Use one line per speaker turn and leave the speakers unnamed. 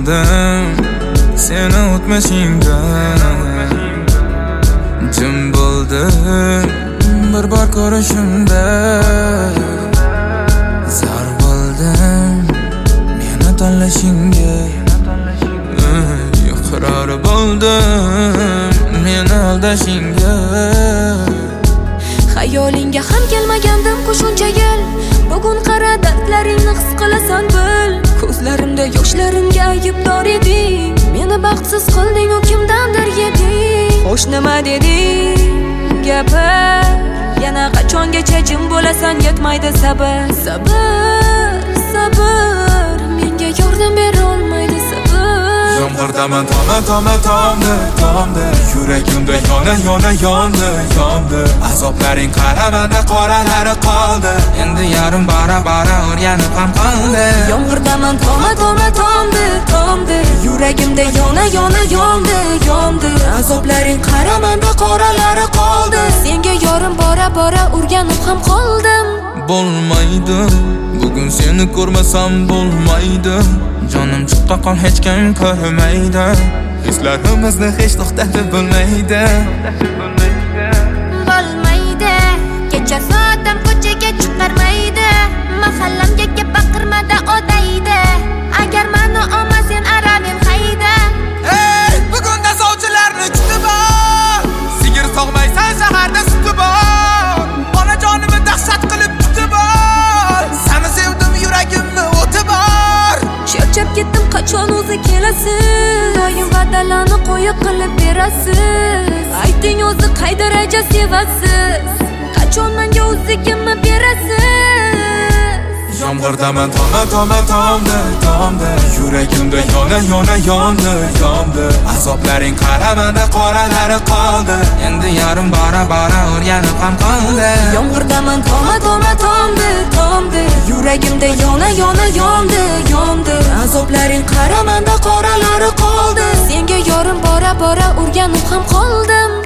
qoldim seni o'tmishingda. Jim bo'ldim bir bor ko'rishimda. Zar bo'ldim meni tanlashingga. Iqror bo'ldim meni aldashingga.
Xayolingga ham kelmagandim qo'shuncha yil. Bugun qara dardlaringni his qilasan bil. Ko'zlarimda yoshlarimga aybdor eding. Meni baxtsiz qilding, u kimdandir yeding. Xo'sh nima deding? Gapir. Yana qachongacha jim bo'lasan, yetmaydi sabr. Sabr, menga yordam bera olmaydi sabr.
Yomg'irdaman tomdi. Yuragimda yondi. Azoblaring qaramanda qoralari qoldi. Endi yarim bara o'rganib ham qoldi.
Yomg'irdaman tomdi. Yuragimda yondi. Azoblaring qaramanda qoralari qoldi. Senga yorim bora o'rganib ham qoldim.
Bo'lmaydi, bugun seni ko'rmasam bo'lmaydi. Jonim chiqqa qol hech kim ko'rmaydi. Hislarimizni hech to'xtatib bo'lmaydi.
Kecha soatim ko'chaga chiqarmaydi. Mahallamga baqirmada odaydi. Agar meni olmasang aravim hayda.
Ey, bugunda sovchilarni kutib ol. Sigir sog'maysan shaharda suti bor. Onajonimni dahshat qilib kutib ol. Seni sevdim yuragimni o'ti bor.
Charchab ketdim, qachon o'zi kelasiz? Doim va'dalarni qo'yib qilib berasiz. Ayting o'zi qay daraja sevasiz? Qachon menga o'zligimni berasiz?
Yomg'irdaman tomdi. Yuragimda yondi. Azoblaring qaramanda qoralari qoldi. Endi yarim bara o'rganib ham qoldi.
Yomg'irdaman tomdi. Yuragimda yondi. Azoblaring qaramanda qoralari qoldi. Senga yorim bora o'rganib ham qoldim.